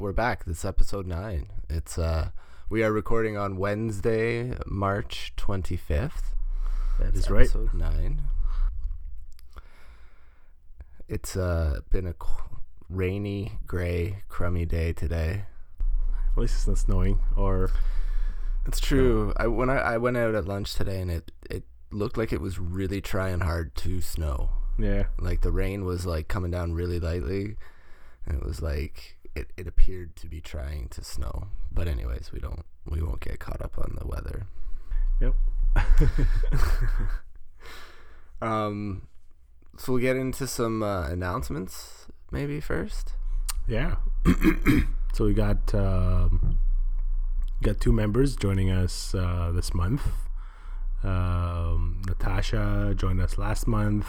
we're back. This is episode 9. It's we are recording on Wednesday, March 25th. That is right. Episode 9. It's been a rainy, gray, crummy day today. At least it's not snowing, or it's true. I went out at lunch today, and it looked like it was really trying hard to snow. yeah, Like the rain was like coming down really lightly, and it was like it appeared to be trying to snow. But anyways, we won't get caught up on the weather. Yep. So we'll get into some announcements maybe first. Yeah. So we got 2 members joining us this month. Natasha joined us last month.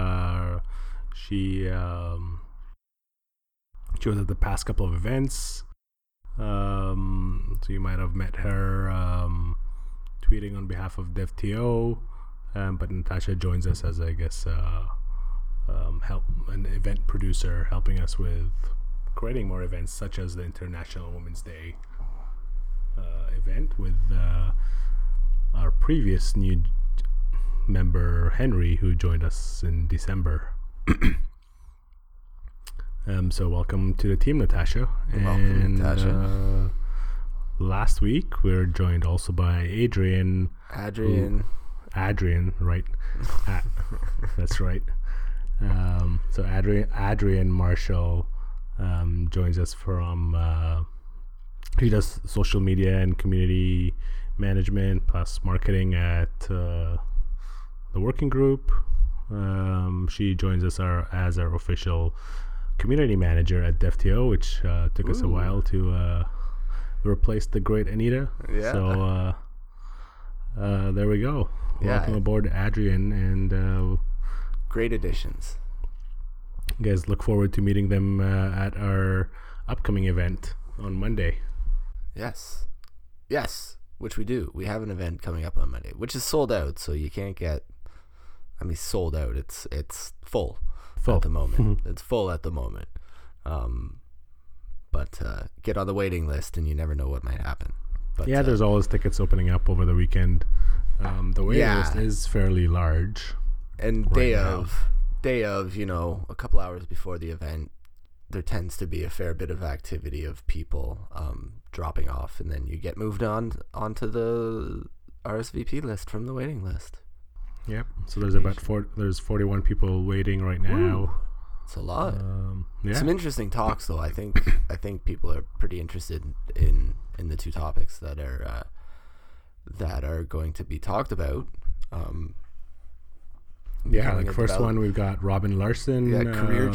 She was at the past couple of events. So you might have met her tweeting on behalf of DevTO. But Natasha joins us as, I guess, an event producer, helping us with creating more events, such as the International Women's Day event with our previous new member, Henry, who joined us in December. So welcome to the team, Natasha. Welcome, Natasha. Last week, we were joined also by Adrian, right? That's right. So Adrian Marshall joins us from. He does social media and community management plus marketing at the working group. She joins us as our official community manager at DevTO, which took us a while to replace the great Anita. Yeah. So there we go. Yeah. Welcome aboard, Adrian, and Great additions. you guys look forward to meeting them at our upcoming event on Monday. Yes, which we do. We have an event coming up on Monday, which is sold out, so you can't get. I mean, sold out. It's full at the moment. It's full at the moment. But get on the waiting list, and you never know what might happen. But, yeah, there's always tickets opening up over the weekend. The waiting list is fairly large. And right day of, a couple hours before the event, there tends to be a fair bit of activity of people dropping off, and then you get moved onto the RSVP list from the waiting list. Yep. So there's there's 41 people waiting right now. Ooh, it's a lot. Yeah. Some interesting talks, though. I think people are pretty interested in the 2 topics that are going to be talked about. Like first one, we've got Robin Larson. Yeah,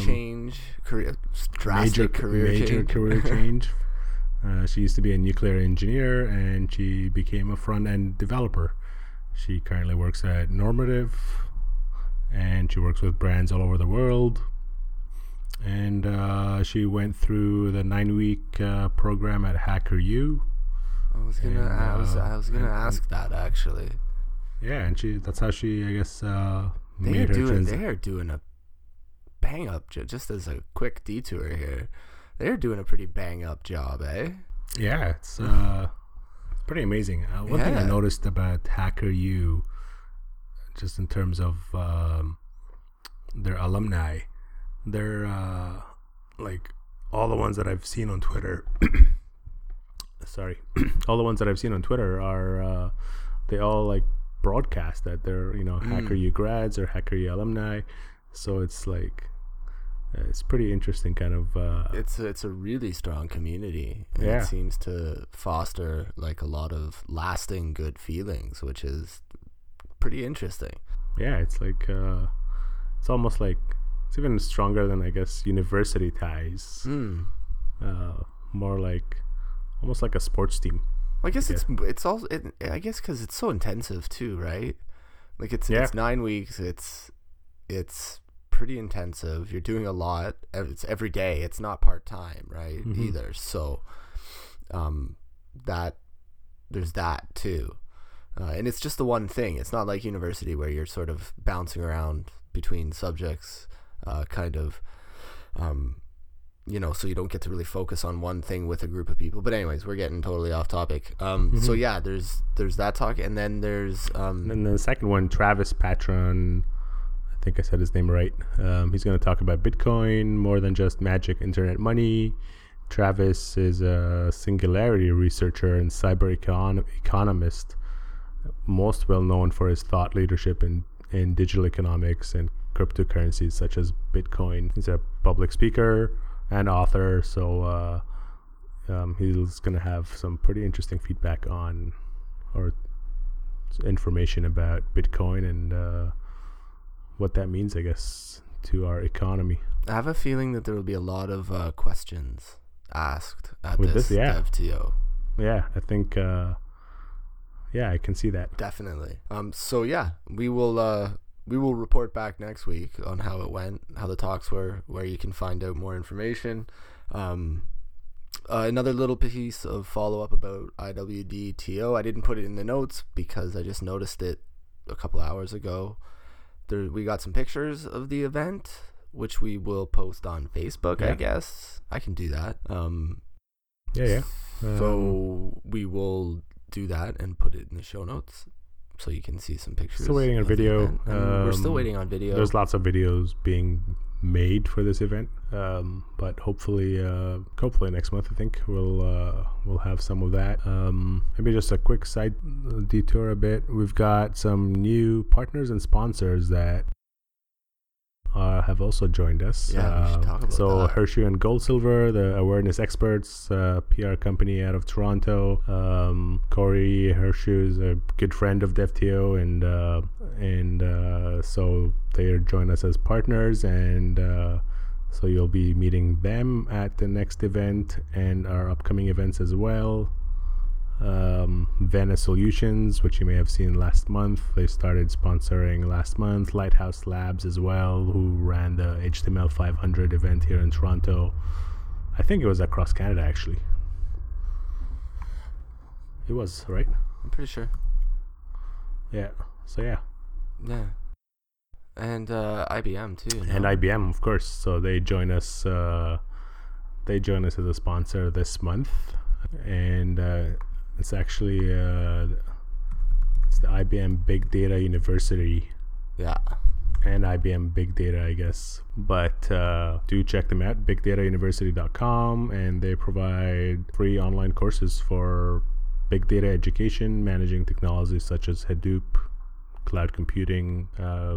drastic major career change. She used to be a nuclear engineer, and she became a front-end developer. She currently works at Normative, and she works with brands all over the world. And she went through the 9-week program at HackerU. I was gonna ask that, actually. Yeah, and that's how she, I guess, They are doing a bang up. Just as a quick detour here, they're doing a pretty bang up job, eh? Yeah, it's pretty amazing. One thing I noticed about HackerU, just in terms of their alumni, they're like all the ones that I've seen on Twitter. All the ones that I've seen on Twitter are they all like broadcast that they're HackerU grads or HackerU alumni, so it's like it's pretty interesting kind of it's a really strong community, and it seems to foster like a lot of lasting good feelings, which is pretty interesting. It's like it's almost like it's even stronger than, I guess, university ties. More like almost like a sports team. I guess it's also I guess because it's so intensive too, right? Like it's 9 weeks. It's pretty intensive. You're doing a lot. It's every day. It's not part-time, right? Either. So that there's that too, and it's just the one thing. It's not like university where you're sort of bouncing around between subjects, kind of so you don't get to really focus on one thing with a group of people. But anyways, we're getting totally off topic. So yeah, there's that talk, and then there's and then the second one, Travis Patron, I think I said his name right. He's going to talk about Bitcoin, more than just magic internet money. Travis is a singularity researcher and cyber economist, most well known for his thought leadership in digital economics and cryptocurrencies such as Bitcoin. He's a public speaker and author, so he's going to have some pretty interesting feedback on, or information about Bitcoin and what that means, I guess, to our economy. I have a feeling that there will be a lot of questions asked at with this DevTO. Yeah, I think I can see that. Definitely. So yeah, we will report back next week on how it went, how the talks were, where you can find out more information. Another little piece of follow-up about IWDTO. I didn't put it in the notes because I just noticed it a couple hours ago. We got some pictures of the event, which we will post on Facebook, I guess. I can do that. So we will do that and put it in the show notes so you can see some pictures. Still waiting on video. We're still waiting on video. There's lots of videos being made for this event, but hopefully next month I think we'll have some of that. Maybe just a quick side detour a bit. We've got some new partners and sponsors that have also joined us. We should talk about that. Hershey and Gold Silver, the awareness experts, PR company out of Toronto. Corey Hershey is a good friend of DevTO, and so they join us as partners, and so you'll be meeting them at the next event and our upcoming events as well. Vena Solutions, which you may have seen last month, they started sponsoring last month. Lighthouse Labs as well, who ran the HTML 500 event here in Toronto. I think it was across Canada, actually. It was, right? I'm pretty sure. Yeah. So yeah. And IBM too. And IBM, of course. So they join us as a sponsor this month, and it's actually it's the IBM Big Data University. Yeah. And IBM Big Data, I guess. But do check them out, bigdatauniversity.com, and they provide free online courses for big data education, managing technologies such as Hadoop, cloud computing.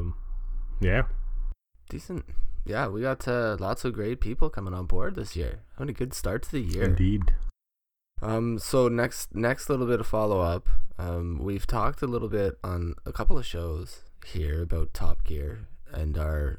Decent. Yeah, we got lots of great people coming on board this year. Having a good start to the year. Indeed. So next little bit of follow-up. We've talked a little bit on a couple of shows here about Top Gear and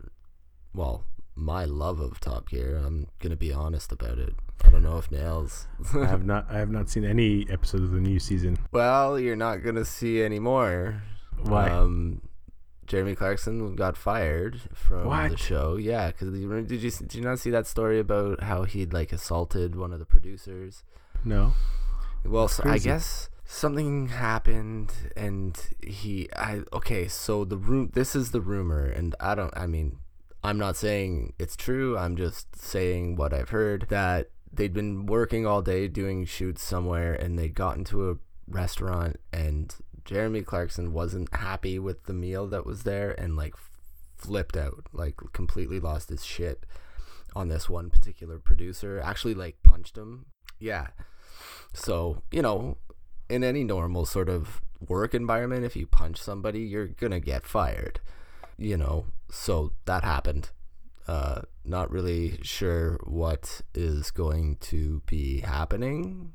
my love of Top Gear. I'm gonna be honest about it. I don't know if Nails. I have not seen any episodes of the new season. Well, you're not gonna see any more. Why? Jeremy Clarkson got fired from the show. Yeah, because did you not see that story about how he'd assaulted one of the producers? No. Well, so I guess something happened, and so this is the rumor, and I'm not saying it's true, I'm just saying what I've heard, that they'd been working all day doing shoots somewhere, and they got into a restaurant, and Jeremy Clarkson wasn't happy with the meal that was there, and flipped out, completely lost his shit on this one particular producer, actually punched him. Yeah. So, in any normal sort of work environment, if you punch somebody, you're going to get fired, so that happened. Not really sure what is going to be happening.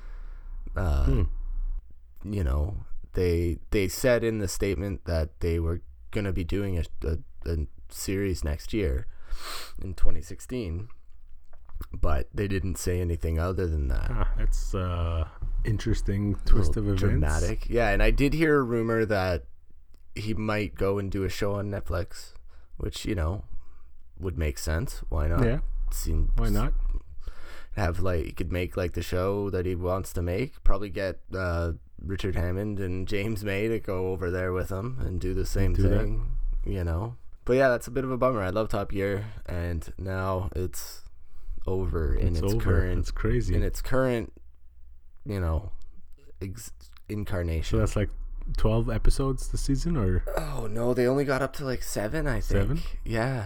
They said in the statement that they were going to be doing a series next year in 2016. But they didn't say anything other than that. That's interesting twist of events. Dramatic. Yeah, and I did hear a rumor that he might go and do a show on Netflix, which, would make sense. Why not? Yeah. Why not? Have he could make the show that he wants to make. Probably get Richard Hammond and James May to go over there with him and do the same thing. But yeah, that's a bit of a bummer. I love Top Gear, and now it's over in its current. That's crazy. In its current, incarnation. So that's like 12 episodes this season, or? Oh no, they only got up to like 7, I think. 7? Yeah.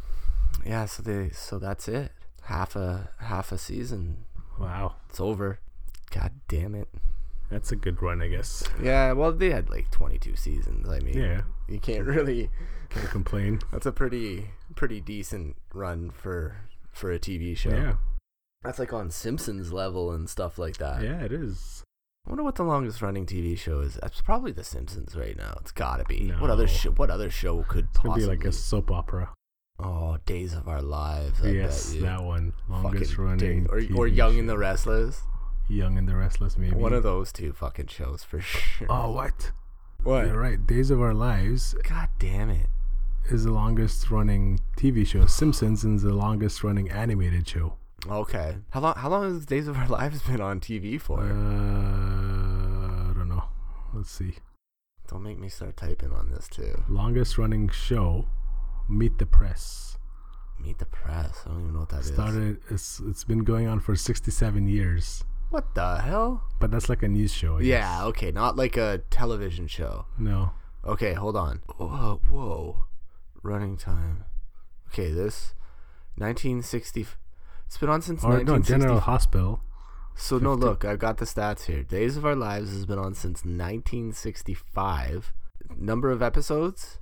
So that's it. Half a season. Wow. It's over. God damn it. That's a good run, I guess. Yeah, well, they had like 22 seasons. I mean, yeah, you can't complain. That's a pretty decent run for a TV show. Yeah. That's like on Simpsons level and stuff like that. Yeah, it is. I wonder what the longest running TV show is. That's probably The Simpsons right now. It's gotta be. No. What other show could it's possibly be like a soap opera? Oh, Days of Our Lives. Yes, that one. Longest running. Or Young and the Restless. Young and the Restless, maybe. One of those two fucking shows for sure. Oh, what? What? You're right. Days of Our Lives. God damn it. Is the longest running TV show. Simpsons is the longest running animated show. Okay. How long has Days of Our Lives been on TV for? I don't know. Let's see. Don't make me start typing on this too. Longest running show, Meet the Press. Meet the Press. I don't even know what that is. It's been going on for 67 years. What the hell? But that's like a news show, I yeah, guess. Okay. Not like a television show. No. Okay, hold on. Whoa. Running time. Okay, this 1960. It's been on since 1960. No, General Hospital. So 50. No, look, I've got the stats here. Days of Our Lives has been on since 1965. Number of episodes?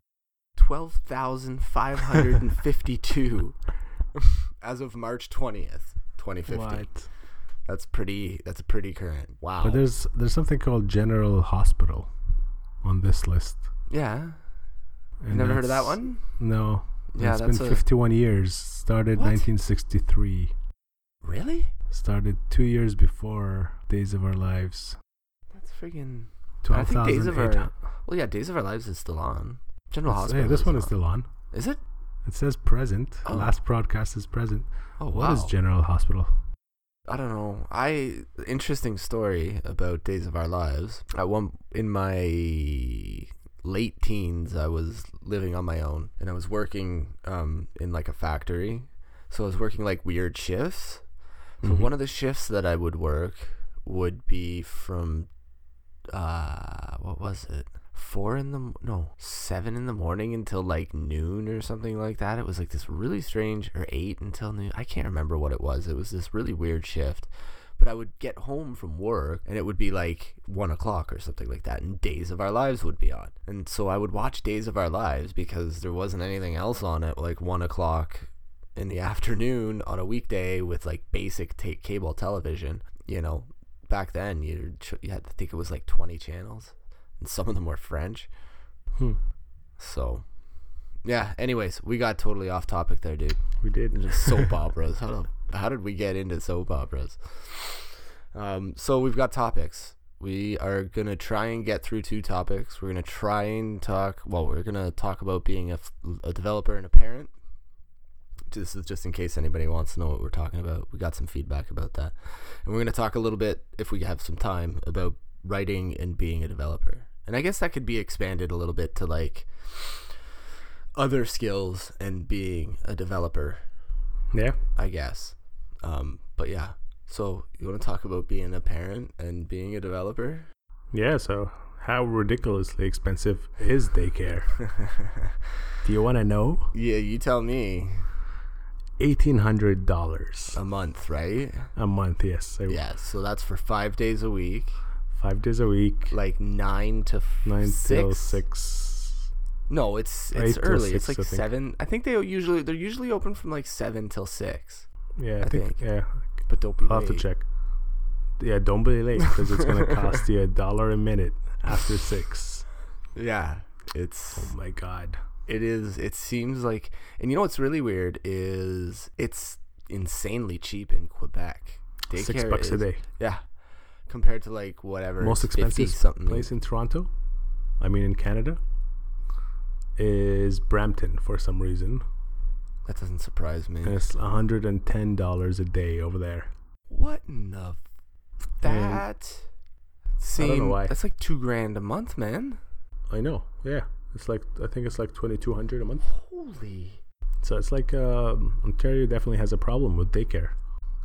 12,552 as of March 20th, 2015. What? That's pretty current. Wow. But there's something called General Hospital on this list. Yeah. You never heard of that one? No. Yeah, it's been 51 years. Started 1963. Really? Started 2 years before Days of Our Lives. That's friggin' 12,008. Well, yeah, Days of Our Lives is still on. General Hospital. Yeah, this one is still on. Is it? It says present. Oh. Last broadcast is present. Oh, wow. What is General Hospital? I don't know. Interesting story about Days of Our Lives. In my late teens, I was living on my own, and I was working in like a factory. So I was working like weird shifts. So one of the shifts that I would work would be from what was it? 7 in the morning until like noon or something like that. It was like this really strange, or 8 until noon. I can't remember what it was. It was this really weird shift. But I would get home from work and it would be like 1 o'clock or something like that, and Days of Our Lives would be on. And so I would watch Days of Our Lives because there wasn't anything else on at like 1 o'clock in the afternoon on a weekday with like basic cable television. Back then you had to think it was like 20 channels. And some of them were French. So, yeah. Anyways, we got totally off topic there, dude. We did. Just soap operas. How did we get into soap operas? So we've got topics. We are gonna try and get through 2 topics. We're gonna try and talk. Well, we're gonna talk about being a developer and a parent. This is just in case anybody wants to know what we're talking about. We got some feedback about that, and we're gonna talk a little bit, if we have some time, about writing and being a developer. And I guess that could be expanded a little bit to like other skills and being a developer. Yeah, I guess. But yeah. So you want to talk about being a parent and being a developer? Yeah. So how ridiculously expensive is daycare? Do you want to know? Yeah, you tell me. $1,800 a month, right? A month, yes. Yeah. So that's for 5 days a week. 5 days a week, like 9 to 6. Till 6. No, it's early. 6, it's like 7. I think they're usually open from like 7 till 6. Yeah, I think. Yeah, but don't be late. I'll have to check. Yeah, don't be late because it's gonna cost you $1 a minute after 6. Yeah, it's. Oh my god. It is. It seems like, and you know what's really weird is it's insanely cheap in Quebec. Daycare $6 a day. Yeah. Compared to like whatever most expensive place in Toronto, in Canada, is Brampton for some reason. That doesn't surprise me. And it's $110 a day over there. What in the that? I don't know why. That's like $2,000 a month, man. I know. Yeah, I think it's like $2,200 a month. Holy. So it's like Ontario definitely has a problem with daycare.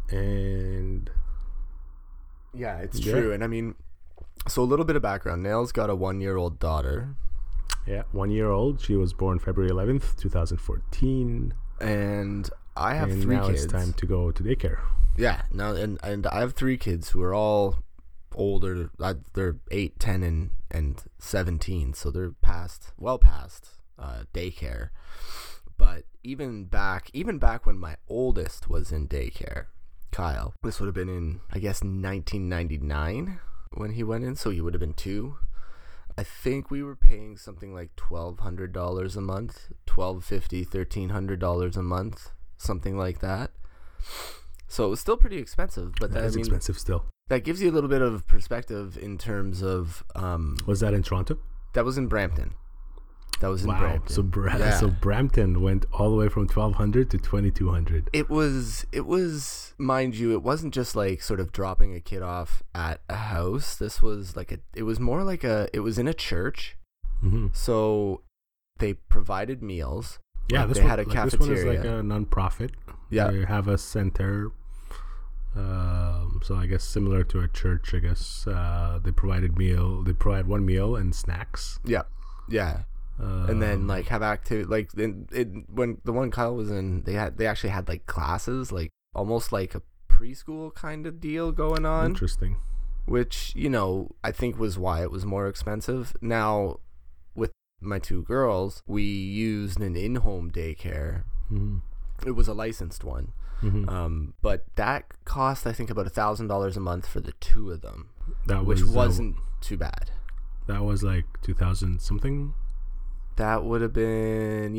And yeah, it's true. And I mean, so a little bit of background. Nail's got a 1-year-old daughter. Yeah, 1 year old. She was born February 11th, 2014. And I have 3 now kids. It's time to go to daycare. Yeah, now and I have 3 kids who are all older. They're 8, 10, and 17, so they're well past daycare. But even back when my oldest was in daycare, Kyle, this would have been in, I guess, 1999 when he went in, so he would have been 2. I think we were paying something like $1,200 a month, $1,250, $1,300 a month, something like that. So it was still pretty expensive, but that is expensive still. That gives you a little bit of perspective in terms of. Was that in Toronto? That was in Brampton. Brampton. So Brampton went all the way from 1,200 to 2,200. It was, mind you, it wasn't just like sort of dropping a kid off at a house. This was like it was more like it was in a church. Mm-hmm. So they provided meals. Yeah, they had a cafeteria. This one is like a non-profit. Yeah. They have a center. So I guess similar to a church, I guess they provide 1 meal and snacks. Yeah. Yeah. And then like have activity, like when the one Kyle was in, they actually had like classes, like almost like a preschool kind of deal going on. Interesting. Which, I think was why it was more expensive. Now with my 2 girls, we used an in-home daycare. Mm-hmm. It was a licensed one. Mm-hmm. But that cost, I think, about $1,000 a month for the 2 of them, which wasn't too bad. That was like 2000 something. That would have been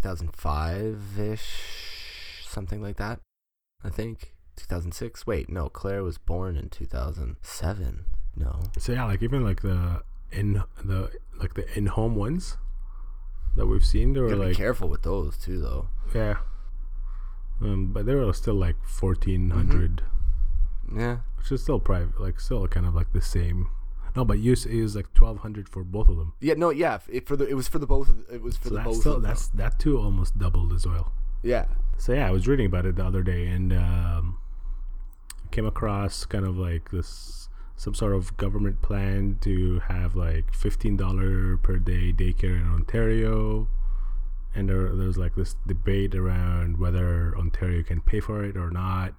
2005-ish, something like that. I think 2006. Wait, no, Claire was born in 2007. No. So yeah, like even like the in-home ones that we've seen, they were like, be careful with those too, though. Yeah. But they were still like 1,400. Mm-hmm. Yeah. Which is still private, like still kind of like the same. No, but it was like 1,200 for both of them. Yeah, no, yeah. It was for the both. It was for the both. Still, that too almost doubled as well. Yeah. So yeah, I was reading about it the other day and came across kind of like some sort of government plan to have like $15 per day daycare in Ontario, and there was like this debate around whether Ontario can pay for it or not.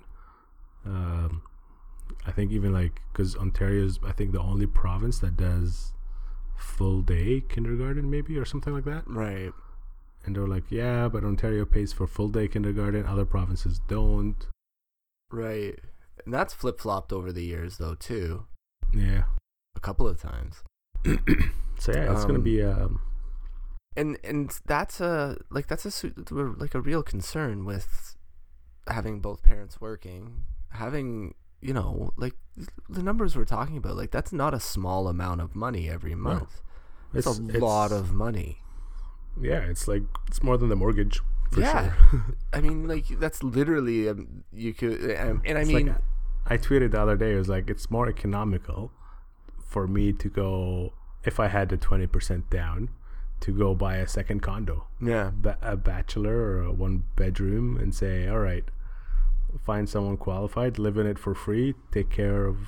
I think even like because Ontario is, I think, the only province that does full day kindergarten, maybe, or something like that. Right. And they were like, yeah, but Ontario pays for full day kindergarten, other provinces don't. Right. And that's flip-flopped over the years, though, too. Yeah. A couple of times. So yeah, it's gonna be and that's a real concern with having both parents working, having, like the numbers we're talking about, like that's not a small amount of money every month. No. It's a lot of money. Yeah, it's more than the mortgage for sure. I mean, like that's literally you could, and I mean, like, I tweeted the other day, it was like it's more economical for me to go, if I had the 20% down, to go buy a second condo. Yeah. A bachelor or a 1-bedroom, and say, all right, find someone qualified, live in it for free, take care of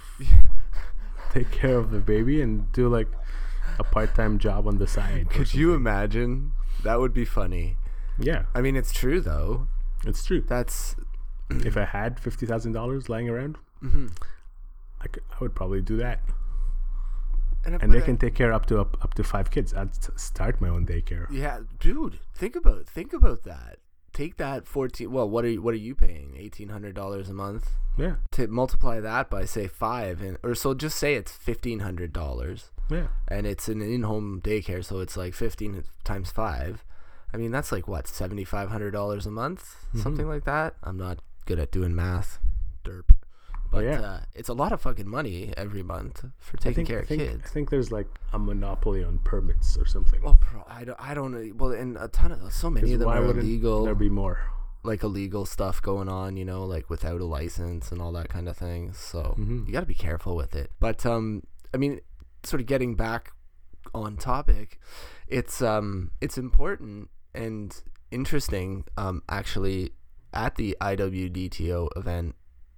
the baby, and do like a part-time job on the side. Could you imagine? That would be funny. Yeah. I mean, it's true though. It's true. That's if I had $50,000 lying around, mm-hmm. I would probably do that. And they can take care up to 5 kids. I'd start my own daycare. Yeah, dude, think about that. Take that 14. Well, what are you paying? $1,800 a month. Yeah. To multiply that by say 5, so just say it's $1,500. Yeah. And it's an in-home daycare, so it's like 15 times 5. I mean, that's like what, $7,500 a month, something like that. I'm not good at doing math, derp. But it's a lot of fucking money every month for taking care of kids. I think there's like a monopoly on permits or something. Well, I don't know. Well, and so many of them are illegal. There be more like illegal stuff going on, like without a license and all that kind of thing. So you got to be careful with it. But I mean, sort of getting back on topic, it's important and interesting. Actually, at the IWDTO event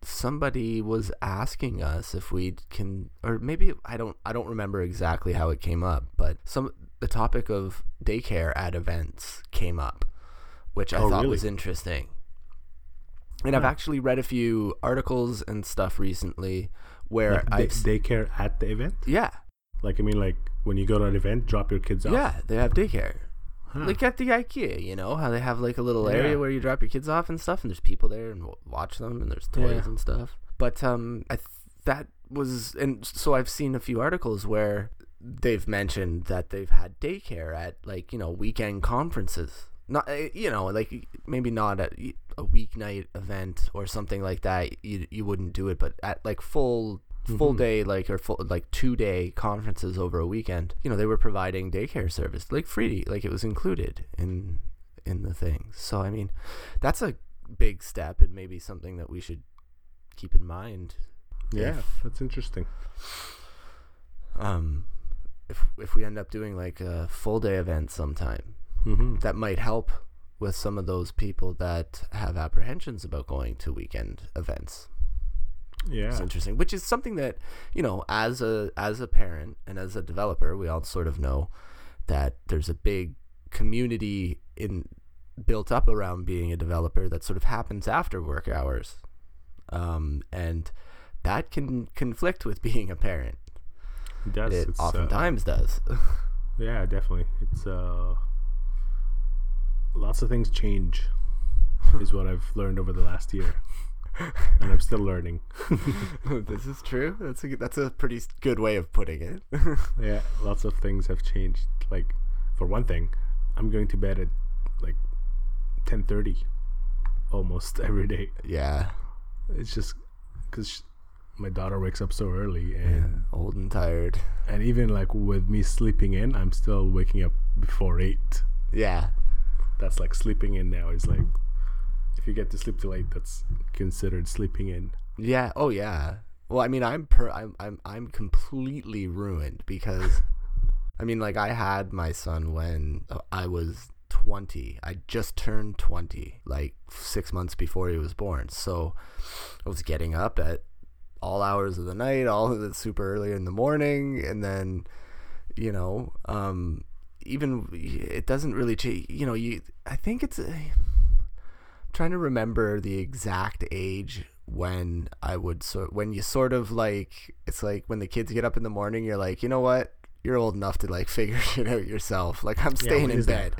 somebody was asking us if we can, or maybe I don't remember exactly how it came up, but the topic of daycare at events came up, which I thought was interesting. And I've actually read a few articles and stuff recently where daycare at the event? Yeah. Like, I mean, like when you go to an event, drop your kids off? Yeah, they have daycare. Like at the IKEA, you know, how they have like a little area where you drop your kids off and stuff, and there's people there and watch them, and there's toys and stuff. But that was, and so I've seen a few articles where they've mentioned that they've had daycare at, like, you know, weekend conferences. Not, you know, like maybe not at a weeknight event or something like that. You wouldn't do it, but at like full day, like, or full, like 2-day conferences over a weekend, you know, they were providing daycare service, like free, like it was included in the thing. So I mean, that's a big step and maybe something that we should keep in mind. Yeah, that's interesting. If we end up doing like a full day event sometime, that might help with some of those people that have apprehensions about going to weekend events. Yeah, it's interesting, which is something that, you know, as a parent and as a developer, we all sort of know that there's a big community built up around being a developer that sort of happens after work hours, and that can conflict with being a parent. It does. It oftentimes does. Yeah, definitely. It's lots of things change, is what I've learned over the last year. And I'm still learning. This is true. That's a pretty good way of putting it. Yeah, lots of things have changed. Like, for one thing, I'm going to bed at like 10:30 almost every day. Yeah, it's just because my daughter wakes up so early, and old and tired. And even like with me sleeping in, I'm still waking up before 8. Yeah, that's like sleeping in now. Is like, if you get to sleep till 8, that's considered sleeping in. Yeah. Oh yeah. Well, I mean, I'm completely ruined because, I mean, like, I had my son when I was 20. I just turned 20, like 6 months before he was born. So I was getting up at all hours of the night, super early in the morning, and then, you know, even it doesn't really change. You know, I think it's. Trying to remember the exact age when I would when you sort of like, it's like when the kids get up in the morning, you're like, you know what, you're old enough to like figure shit out yourself. Like, I'm staying in bed.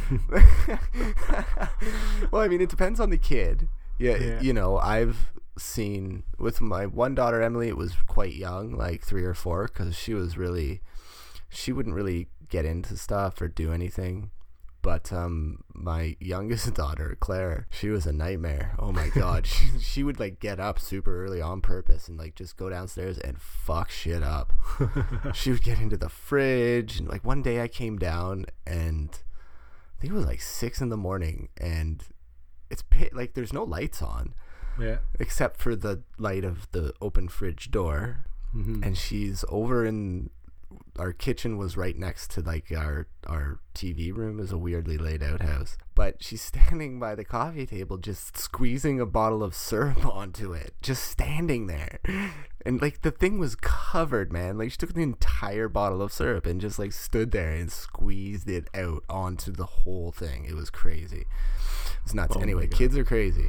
Well, I mean, it depends on the kid. Yeah. You know, I've seen with my one daughter, Emily, it was quite young, like 3 or 4, because she wouldn't really get into stuff or do anything. But my youngest daughter, Claire, she was a nightmare. Oh my God. She would like get up super early on purpose and like just go downstairs and fuck shit up. She would get into the fridge, and like one day I came down and I think it was like 6 in the morning, and it's like there's no lights on. Yeah. Except for the light of the open fridge door. And she's over in our kitchen, was right next to like our TV room. Is a weirdly laid out house, but she's standing by the coffee table just squeezing a bottle of syrup onto it, just standing there, and like the thing was covered, man. Like, she took the entire bottle of syrup and just like stood there and squeezed it out onto the whole thing. It was crazy. It's nuts. Anyway, kids are crazy.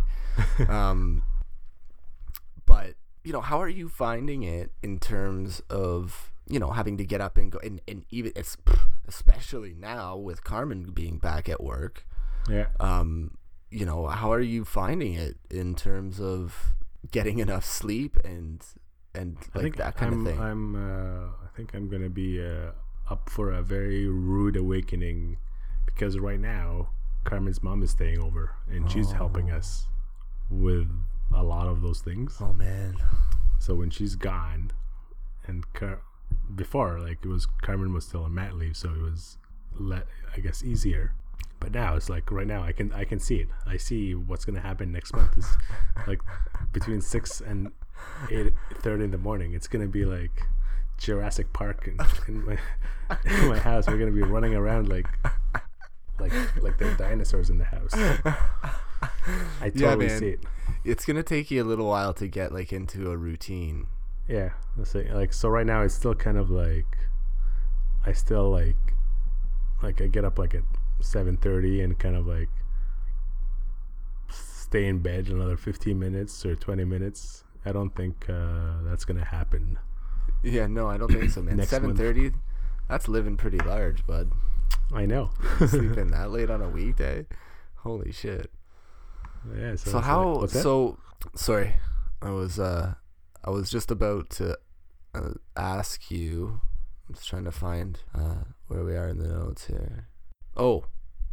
But, you know, how are you finding it in terms of, you know, having to get up and go, and even it's especially now with Carmen being back at work. Yeah. You know, how are you finding it in terms of getting enough sleep and like that kind of thing? I think I'm gonna be up for a very rude awakening, because right now Carmen's mom is staying over and she's helping us with a lot of those things. Oh man. So when she's gone, and before, like, it was Carmen was still on mat leave, so it was I guess easier. But now it's like, right now I can see it. I see what's gonna happen next month. Is like between 6 and 8:30 in the morning. It's gonna be like Jurassic Park in my house. We're gonna be running around like there are dinosaurs in the house. I totally see it. It's gonna take you a little while to get like into a routine. Yeah, let's say like so. Right now, it's still kind of like I still like I get up like at 7:30 and kind of like stay in bed another 15 minutes or 20 minutes. I don't think that's gonna happen. Yeah, no, I don't think so, man. 7:30, that's living pretty large, bud. I know. Sleeping that late on a weekday, holy shit. Yeah. So how? Like, so sorry, I was just about to ask you. I'm just trying to find where we are in the notes here. Oh,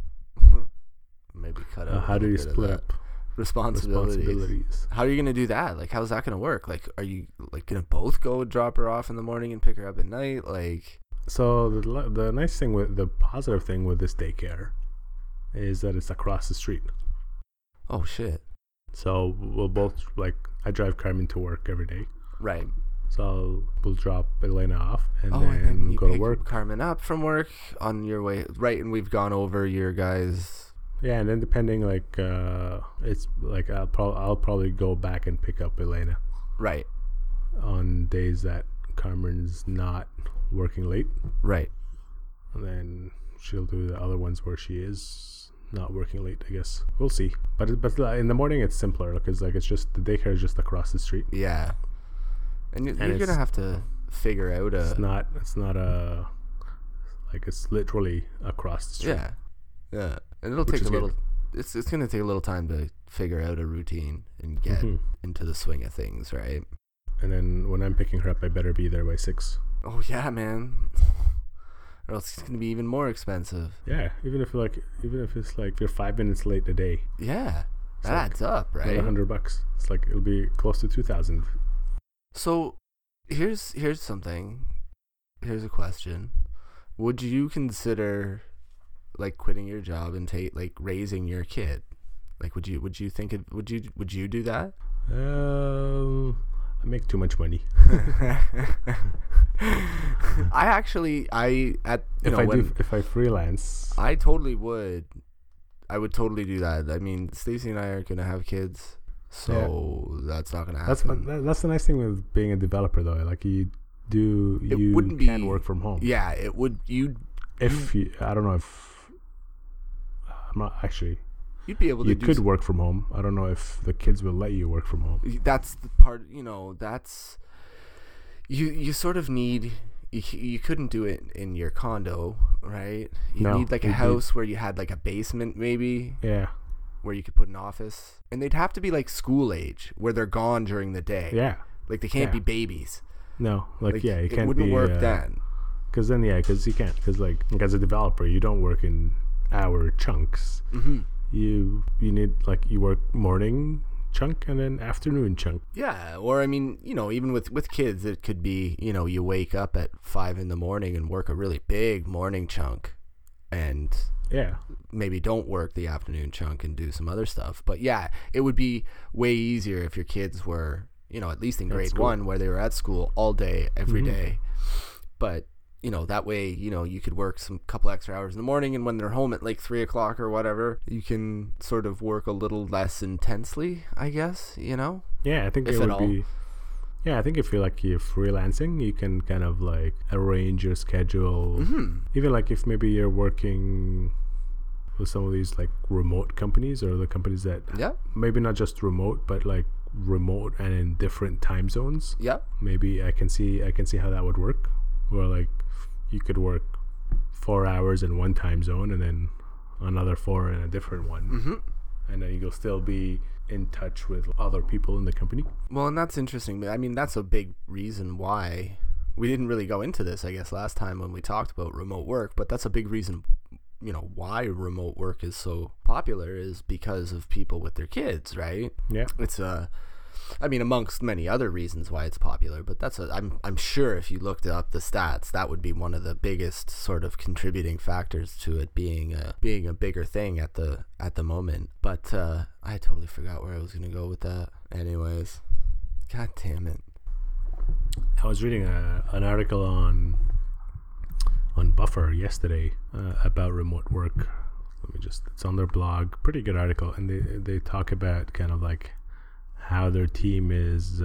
maybe cut out. How do you split up responsibilities? How are you gonna do that? Like, how's that gonna work? Like, are you like gonna both go drop her off in the morning and pick her up at night? Like, so the nice thing with the positive thing with this daycare is that it's across the street. Oh shit. So we'll both like I drive Carmen to work every day. Right. So we'll drop Elena off and then you go to work. Carmen up from work on your way. Right, and we've gone over your guys'. Yeah, and then depending like it's like I'll probably go back and pick up Elena. Right. On days that Carmen's not working late. Right. And then she'll do the other ones where she is not working late, I guess. We'll see. But in the morning it's simpler because like it's just the daycare is just across the street. Yeah. And you're gonna have to figure out It's not it's literally across the street. Yeah. Yeah. And it'll take a little. It's gonna take a little time to figure out a routine and get into the swing of things, right? And then when I'm picking her up, I better be there by 6. Oh yeah, man. Or else it's gonna be even more expensive. Yeah, even if it's like you're 5 minutes late a day. Yeah, that adds up, right? $100. It's like it'll be close to 2,000. So, here's something. Here's a question. Would you consider like quitting your job and like raising your kid? Like, would you think it? Would you do that? I make too much money. If I freelance, I totally would. I would totally do that. I mean, Stacey and I aren't gonna have kids, so that's not gonna happen. That's the nice thing with being a developer, though. Like you can work from home. Yeah, it would. I don't know if I'm not actually. You'd be able to. You could work from home. I don't know if the kids will let you work from home. That's the part. That's you sort of need. You couldn't do it in your condo, right? You need like a house where you had like a basement, maybe. Yeah. Where you could put an office, and they'd have to be like school age, where they're gone during the day. Yeah. Like they can't be babies. No, you can't. It wouldn't work then. Because you can't. Because like as a developer, you don't work in hour chunks. Mm-hmm. You need you work morning chunk and then afternoon chunk. Yeah, or I mean, even with kids, it could be you wake up at 5 a.m. and work a really big morning chunk, and maybe don't work the afternoon chunk and do some other stuff. But yeah, it would be way easier if your kids were at least in grade 1 where they were at school all day every day. But that way, you could work some couple extra hours in the morning, and when they're home at like 3 o'clock or whatever, you can sort of work a little less intensely, I guess, Yeah, I think it would be. Yeah, I think if you're freelancing, you can kind of like arrange your schedule. Mm-hmm. Even like if maybe you're working with some of these like remote companies or the companies that maybe not just remote, but like remote and in different time zones. Yeah. Maybe I can see how that would work. Where like you could work 4 hours in one time zone and then another 4 in a different one. Mm-hmm. And then you'll still be in touch with other people in the company. Well, and that's interesting. I mean, that's a big reason why we didn't really go into this, I guess, last time when we talked about remote work. But that's a big reason, why remote work is so popular is because of people with their kids, right? Yeah. It's amongst many other reasons why it's popular, but I'm sure if you looked up the stats, that would be one of the biggest sort of contributing factors to it being a bigger thing at the moment. But I totally forgot where I was gonna go with that. Anyways, god damn it. I was reading an article on Buffer yesterday about remote work. Let it's on their blog. Pretty good article, and they talk about kind of like how their team is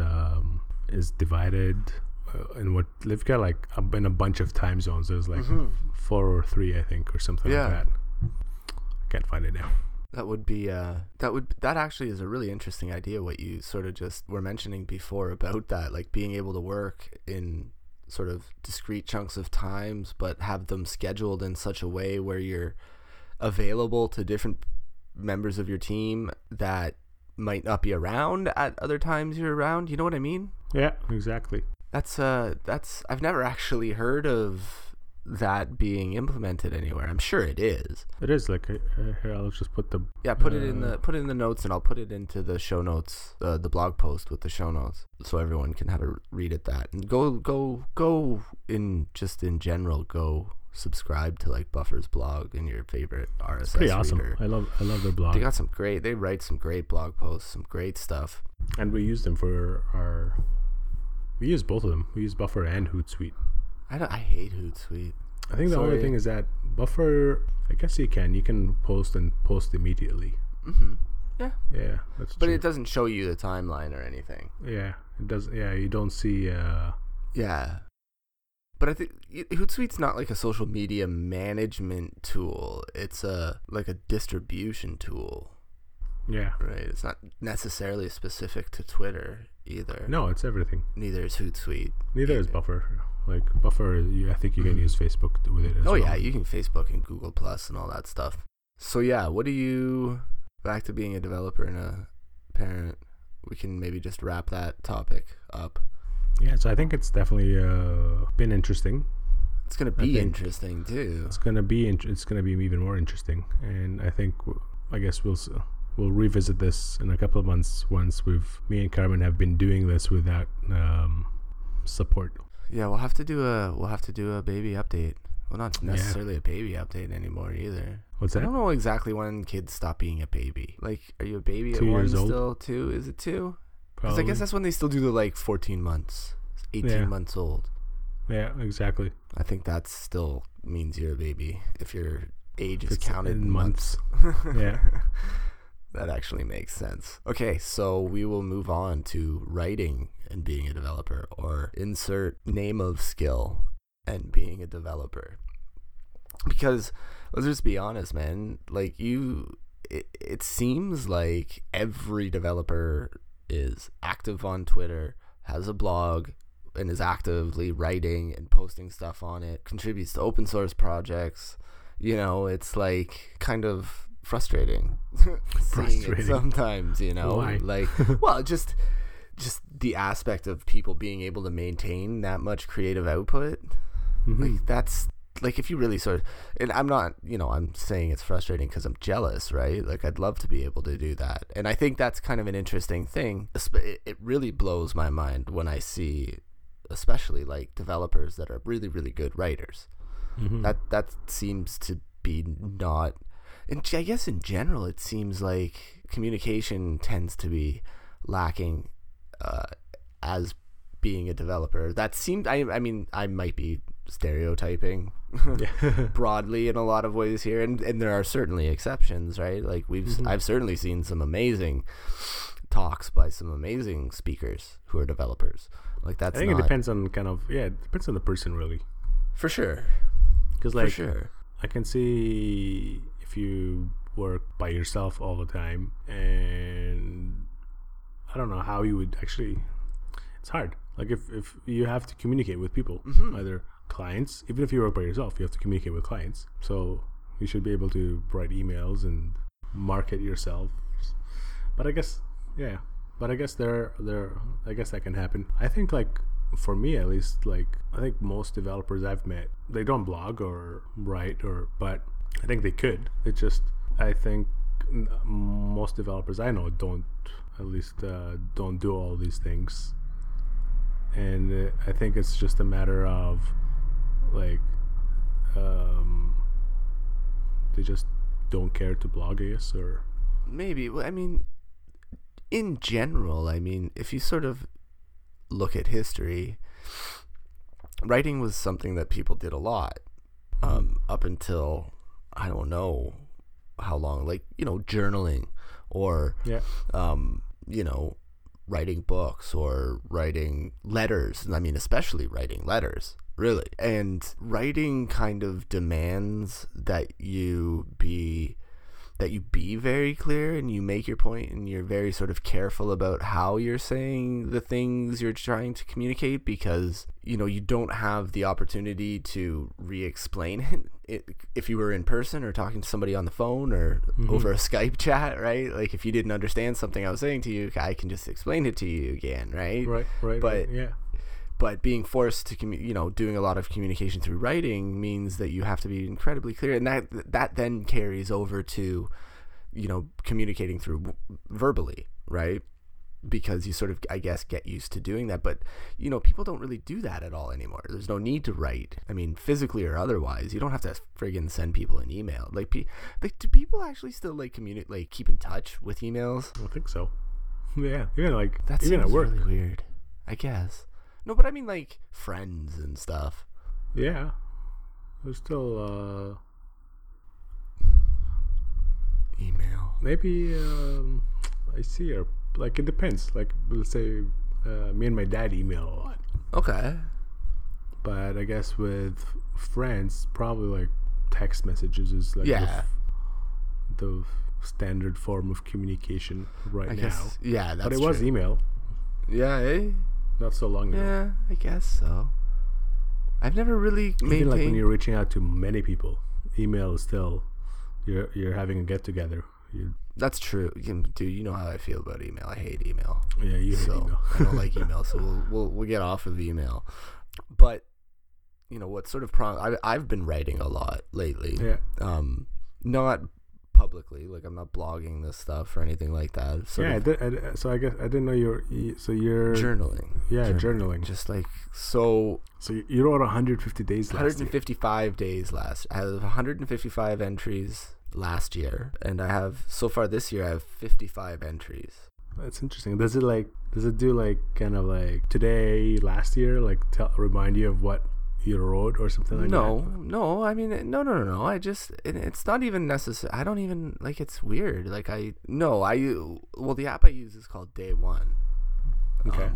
divided, and what they've got like in a bunch of time zones. There's like 4 or 3, I think, or something like that. I can't find it now. That would be that actually is a really interesting idea, what you sort of just were mentioning before about that, like being able to work in sort of discrete chunks of times, but have them scheduled in such a way where you're available to different members of your team that might not be around at other times you're around. You know what I mean? Yeah, exactly. That's I've never actually heard of that being implemented anywhere. I'm sure it is. It is like here. I'll just put the put it in the notes, and I'll put it into the show notes, the blog post with the show notes, so everyone can have a read at that. And go in general, go subscribe to like Buffer's blog in your favorite RSS it's pretty awesome reader. I love their blog. They write some great blog posts, some great stuff, and we use them for we use both of them. We use Buffer and Hootsuite. I hate Hootsuite. I think the only thing is that Buffer, I guess you can post immediately. Yeah, that's but true. it doesn't show you the timeline or anything. Yeah, it does. Yeah, you don't see yeah, but I think Hootsuite's not like a social media management tool. It's like a distribution tool. Yeah, right. It's not necessarily specific to Twitter either. No, it's everything. Neither is Hootsuite. Neither is Buffer. Like Buffer, I think you can use Facebook with it as well. Yeah, you can Facebook and Google Plus and all that stuff. So yeah, back to being a developer and a parent, we can maybe just wrap that topic up. Yeah, so I think it's definitely been interesting. It's going to be interesting too. It's going to be even more interesting, and I guess we'll revisit this in a couple of months once me and Carmen have been doing this without support. Yeah, we'll have to do a baby update. Well, not necessarily a baby update anymore either. What's that? I don't know exactly when kids stop being a baby. Like, are you a baby 2 at 1 years old? still? 2? Is it 2? Because Probably. I guess that's when they still do the like 14 months, 18 months old. Yeah, exactly. I think that still means you're a baby if your age is counted in months. Yeah. That actually makes sense. Okay, so we will move on to writing and being a developer, or insert name of skill and being a developer. Because let's just be honest, man, like it seems like every developer is active on Twitter, has a blog, and is actively writing and posting stuff on it, contributes to open source projects. You know, it's like kind of frustrating seeing it sometimes, you know. Why? Like, well, just the aspect of people being able to maintain that much creative output. Like, that's like, if you really sort of, and I'm not, I'm saying it's frustrating because I'm jealous, right? Like, I'd love to be able to do that, and I think that's kind of an interesting thing. It really blows my mind when I see, especially like developers that are really, really good writers. That seems to be not. And I guess in general, it seems like communication tends to be lacking as being a developer. That seemed, I mean, I might be stereotyping broadly in a lot of ways here, and there are certainly exceptions, right? Like I've certainly seen some amazing talks by some amazing speakers who are developers. Like, that's, I think it depends on it depends on the person, really. For sure. Because I can see if you work by yourself all the time, and I don't know how you would actually. It's hard. Like, if you have to communicate with people, either clients, even if you work by yourself, you have to communicate with clients. So you should be able to write emails and market yourself. But I guess, I guess that can happen. I think, like, for me at least, like, I think most developers I've met, they don't blog or write, but I think they could. It's just, I think most developers I know don't do all these things. And I think it's just a matter of, like, they just don't care to blog, I guess, or maybe. I mean, in general, if you sort of look at history, writing was something that people did a lot up until, I don't know, how long, like, journaling or, writing books or writing letters. I mean, especially writing letters, really. And writing kind of demands that you be very clear and you make your point, and you're very sort of careful about how you're saying the things you're trying to communicate, because you don't have the opportunity to re-explain it if you were in person or talking to somebody on the phone or over a Skype chat, right? Like, if you didn't understand something I was saying to you, I can just explain it to you again, right? Right. But being forced to doing a lot of communication through writing means that you have to be incredibly clear, and that then carries over to communicating through verbally, right? Because you sort of, I guess, get used to doing that. But people don't really do that at all anymore. There's no need to write. I mean, physically or otherwise. You don't have to friggin' send people an email. Like, do people actually still communicate, keep in touch with emails? I think so. Yeah, even that even at work. Really weird, I guess. No, but I mean, friends and stuff. Yeah. There's still, email. Maybe, I see her. It depends. Let's say, me and my dad email a lot. Okay. But I guess with friends, probably, text messages is, the standard form of communication right now. Yeah, that's true. But it was email. Yeah, eh? Not so long ago. Yeah, I guess so. I've never really maintained... Even when you're reaching out to many people, email is still... You're having a get-together. That's true. Dude, you know how I feel about email. I hate email. Yeah, you hate email. I don't like email, so we'll get off of email. But, what sort of... I've been writing a lot lately. Yeah. Not publicly, I'm not blogging this stuff or anything like that. So I guess I didn't know you're journaling. Yeah, journaling. Just so you wrote 150 days last 155 days last. I have 155 entries last year, and I have so far this year I have 55 entries. That's interesting. Does it do kind of today, last year, remind you of what you wrote or something like that? No. I mean, no. I just, it's not even necessary. I don't even, it's weird. The app I use is called Day One. Okay.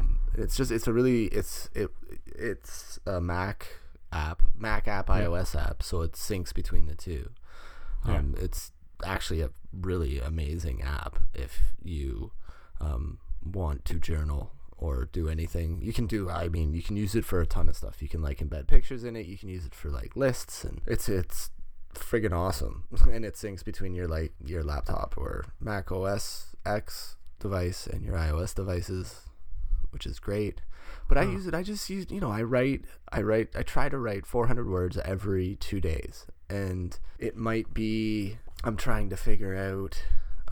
It's a Mac app, iOS app. So it syncs between the two. It's actually a really amazing app if you want to journal or do anything. You can use it for a ton of stuff. You can embed pictures in it. You can use it for lists, and it's friggin' awesome. And it syncs between your laptop or Mac OS X device and your iOS devices, which is great. But I try to write 400 words every 2 days, and it might be I'm trying to figure out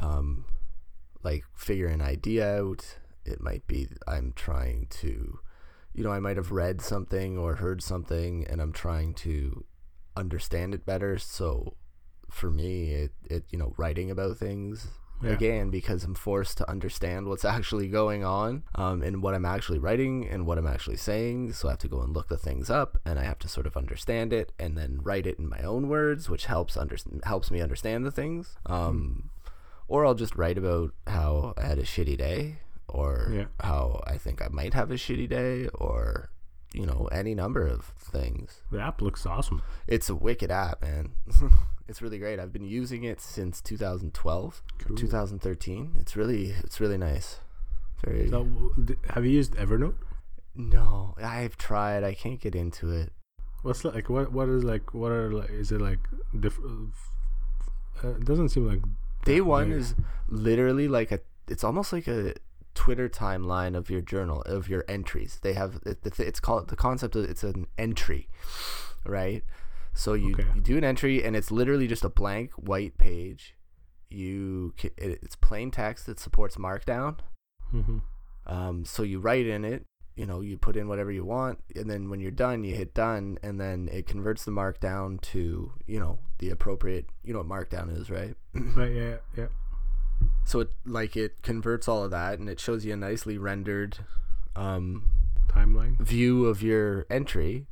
figure an idea out. It might be I'm trying to, I might have read something or heard something, and I'm trying to understand it better. So for me, it writing about things, again, because I'm forced to understand what's actually going on, and what I'm actually writing and what I'm actually saying. So I have to go and look the things up, and I have to sort of understand it and then write it in my own words, which helps me understand the things. Or I'll just write about how I had a shitty day, or how I think I might have a shitty day, or any number of things. The app looks awesome. It's a wicked app, man. It's really great. I've been using it since 2012, cool. 2013. It's really nice. Very. So, have you used Evernote? No, I've tried. I can't get into it. What's what is it different? It doesn't seem like Day One is literally it's almost like a Twitter timeline of your journal, of your entries. They have it's called, the concept of, it's an entry, right? So you do an entry, and it's literally just a blank white page. It's plain text that supports Markdown. So you write in it, you put in whatever you want, and then when you're done, you hit done, and then it converts the Markdown to the appropriate, what Markdown is, right? Right. Yeah. So it converts all of that, and it shows you a nicely rendered timeline view of your entry.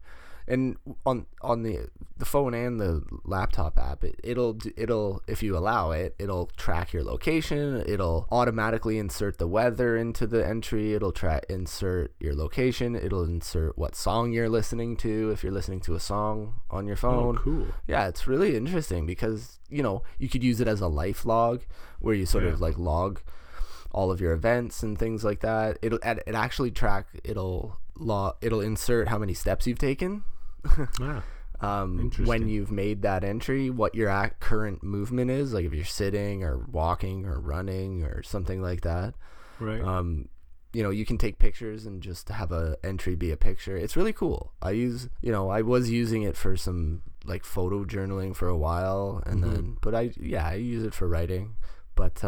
And on the phone and the laptop app, it'll if you allow it, it'll track your location. It'll automatically insert the weather into the entry. It'll insert your location. It'll insert what song you're listening to if you're listening to a song on your phone. Oh, cool. Yeah, it's really interesting because, you know, you could use it as a life log where you sort of like log all of your events and things like that. It'll actually track. It'll insert how many steps you've taken. When you've made that entry, what your current movement is, like if you're sitting or walking or running or something like that. Right. You know, you can take pictures and just have a entry be a picture. It's really cool. I was using it for some like photo journaling for a while, and then, but I use it for writing. But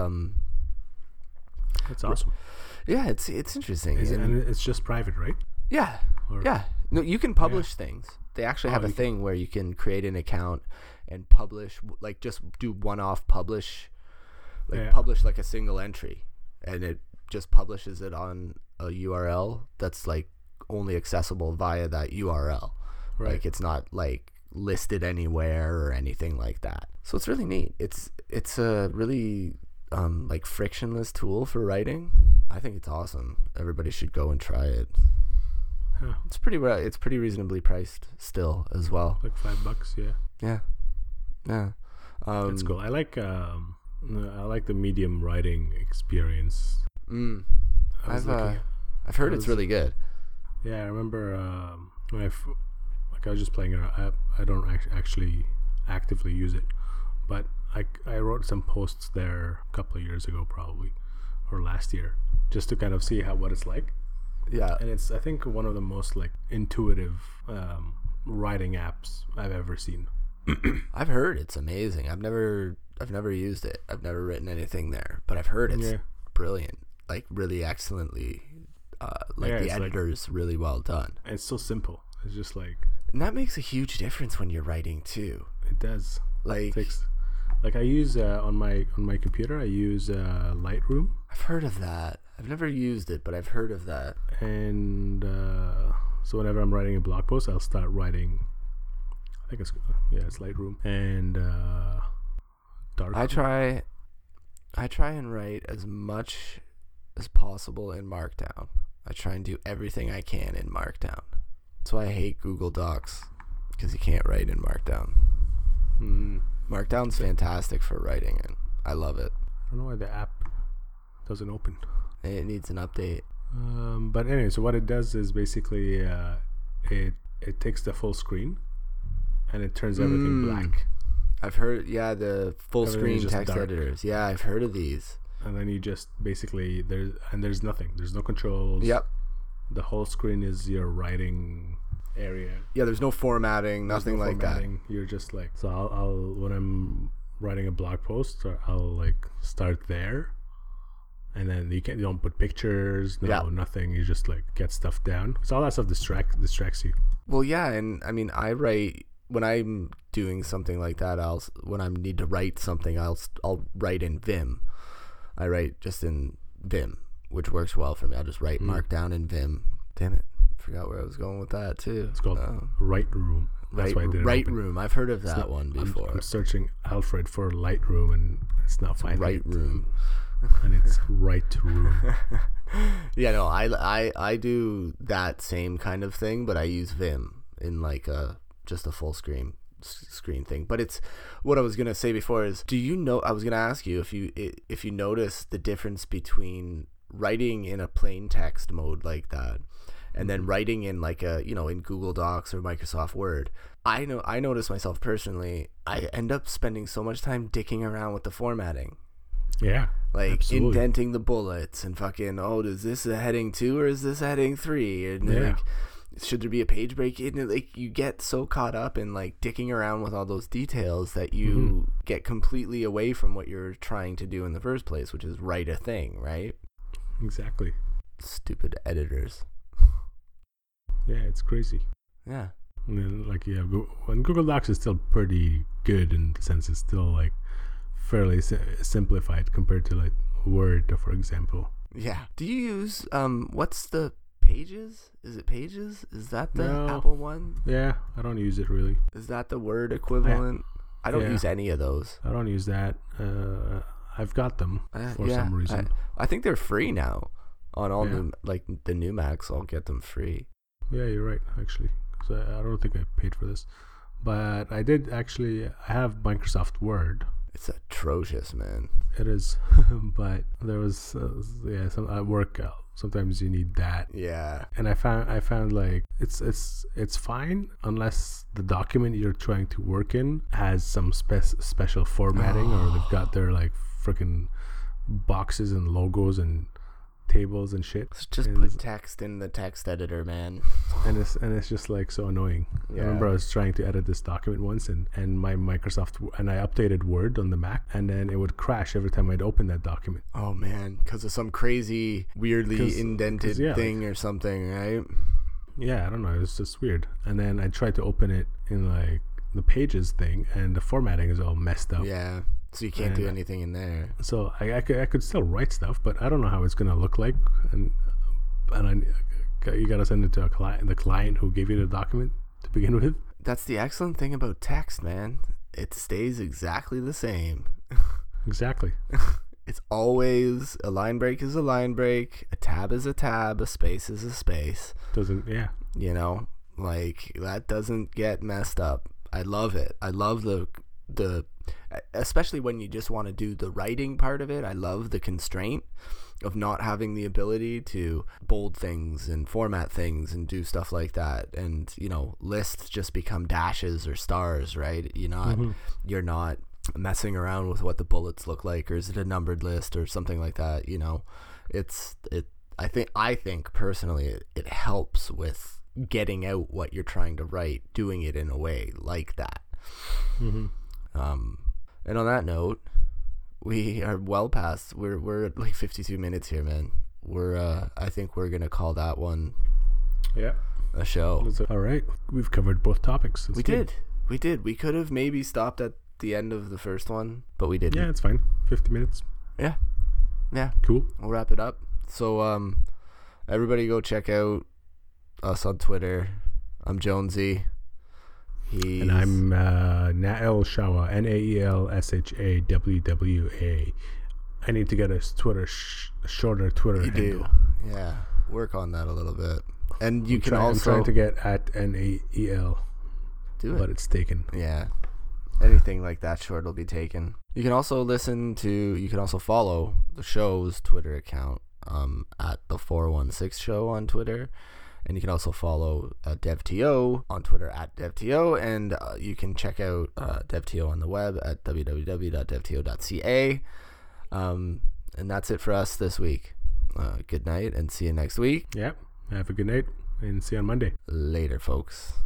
that's awesome. Yeah, it's interesting. And it's just private, right? Yeah. Yeah. No, you can publish things. They actually have a thing where you can create an account and publish, like just do one-off publish, publish like a single entry, and it just publishes it on a URL that's like only accessible via that URL. Right. Like it's not like listed anywhere or anything like that. So it's really neat. It's a really like frictionless tool for writing. I think it's awesome. Everybody should go and try it. Huh. It's pretty reasonably priced still as well. Like $5, yeah. Yeah. That's cool. I like the Medium writing experience. I've heard it's really good. Yeah, I remember when I was just playing it. I don't actually actively use it, but I wrote some posts there a couple of years ago, probably, or last year, just to kind of see what it's like. Yeah, and it's, I think, one of the most like intuitive writing apps I've ever seen. I've heard it's amazing. I've never used it. I've never written anything there, but I've heard it's brilliant, like really excellently. The editor's really well done. And it's so simple. It's just like, and that makes a huge difference when you're writing too. It does. Like I use on my computer. I use Lightroom. I've heard of that. I've never used it, but I've heard of that. And so whenever I'm writing a blog post, I'll start writing. I think it's Lightroom and Darkroom. I try and write as much as possible in Markdown. I try and do everything I can in Markdown. That's why I hate Google Docs, because you can't write in Markdown. Markdown's fantastic for writing, and I love it. I don't know why the app doesn't open. It needs an update. But anyway, so what it does is basically it takes the full screen and it turns everything black. I've heard, the full screen text editors. Yeah, I've heard of these. And then you just basically there's nothing. There's no controls. Yep. The whole screen is your writing area. Yeah, there's no formatting, nothing like that. You're just like, so I'll when I'm writing a blog post, I'll like start there, and then you don't put pictures, nothing. You just like get stuff down. So all that stuff distracts you. Well, yeah, and I mean, I write when I'm doing something like that. When I need to write something, I'll write in Vim. I write just in Vim, which works well for me. I'll just write Markdown in Vim. Damn it. Forgot where I was going with that too. It's called Lightroom. That's why I did Lightroom. I've heard of that one before. I'm searching Alfred for Lightroom and it's not finding Lightroom. And it's Lightroom. Yeah, no, I do that same kind of thing, but I use Vim in like just a full screen thing. But it's what I was gonna say before is, I was gonna ask you if you notice the difference between writing in a plain text mode like that and then writing in like in Google Docs or Microsoft Word. I notice myself personally, I end up spending so much time dicking around with the formatting. Yeah. Like absolutely. Indenting the bullets and fucking, is this a heading 2 or is this a heading 3? And like, should there be a page break? And like, you get so caught up in like dicking around with all those details that you get completely away from what you're trying to do in the first place, which is write a thing, right? Exactly. Stupid editors. Yeah, it's crazy. Yeah. And then, like, when Google Docs is still pretty good in the sense it's still like fairly simplified compared to like Word, for example. Yeah. Do you use what's the Pages? Is it Pages? Is that the Apple one? Yeah, I don't use it really. Is that the Word equivalent? I don't use any of those. I don't use that. I've got them for some reason. I think they're free now on all new, like the new Macs. I'll get them free. Yeah, you're right. Actually, so I don't think I paid for this, but I did actually. I have Microsoft Word. It's atrocious, man. It is, but there was some at work. Sometimes you need that. Yeah. And I found like it's fine unless the document you're trying to work in has some special formatting or they've got their like freaking boxes and logos and tables and shit. Just put text in the text editor, man. And it's just like so annoying. Yeah. I remember I was trying to edit this document once and my Microsoft, and I updated Word on the Mac, and then it would crash every time I'd open that document. Oh man, because of some crazy weirdly indented thing or something, right? Yeah, I don't know. It was just weird. And then I tried to open it in like the Pages thing, and the formatting is all messed up. Yeah. So you can't do anything in there. So I could still write stuff, but I don't know how it's gonna look like, and you gotta send it to the client who gave you the document to begin with. That's the excellent thing about text, man. It stays exactly the same. Exactly. It's always a line break is a line break, a tab is a tab, a space is a space. You know, like that doesn't get messed up. I love it. I love the especially when you just want to do the writing part of it. I love the constraint of not having the ability to bold things and format things and do stuff like that. And, you know, lists just become dashes or stars, right? You're not messing around with what the bullets look like, or is it a numbered list or something like that. You know, I think personally it helps with getting out what you're trying to write, doing it in a way like that. And on that note, we are well past. We're at like 52 minutes here, man. I think we're gonna call that one. Yeah. A show. All right, we've covered both topics. We did. We could have maybe stopped at the end of the first one, but we didn't. Yeah, it's fine. 50 minutes. Yeah. Cool. We'll wrap it up. So, everybody go check out us on Twitter. I'm Jonesy. And I'm Nael Shawa, NaelShawWWA. I need to get a shorter Twitter handle. Do. Yeah, work on that a little bit. And I'm trying to get at NAEL. Do it. But it's taken. Yeah. Anything like that short will be taken. You can also follow the show's Twitter account at the 416 show on Twitter. And you can also follow DevTO on Twitter at DevTO, and you can check out DevTO on the web at www.devto.ca. And that's it for us this week. Good night, and see you next week. Yeah, have a good night, and see you on Monday. Later, folks.